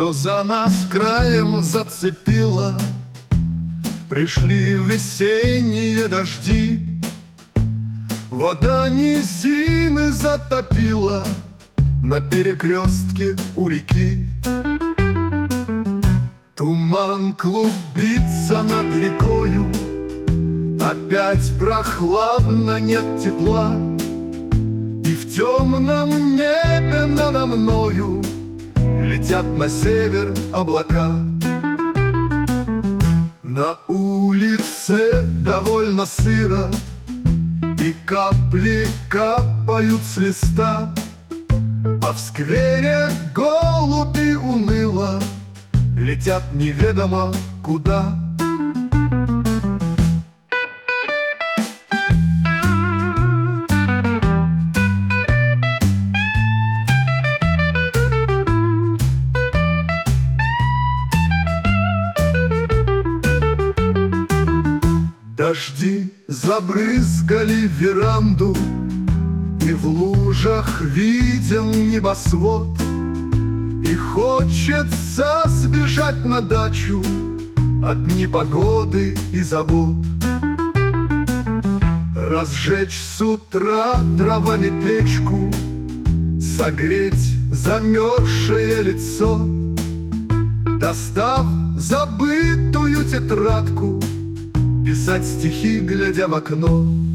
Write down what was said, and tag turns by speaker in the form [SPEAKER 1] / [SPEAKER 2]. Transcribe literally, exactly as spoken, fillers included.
[SPEAKER 1] Все за нас краем зацепило. Пришли весенние дожди, вода низины затопила на перекрестке у реки. Туман клубится над рекою, опять прохладно, нет тепла. И в темном небе надо мною летят на север облака. На улице довольно сыро, и капли капают с листа, а в сквере голуби уныло летят неведомо куда. Дожди забрызгали веранду, и в лужах виден небосвод. И хочется сбежать на дачу от непогоды и забот. Разжечь с утра дровами печку, согреть замерзшее лицо, достав забытую тетрадку, писать стихи, глядя в окно.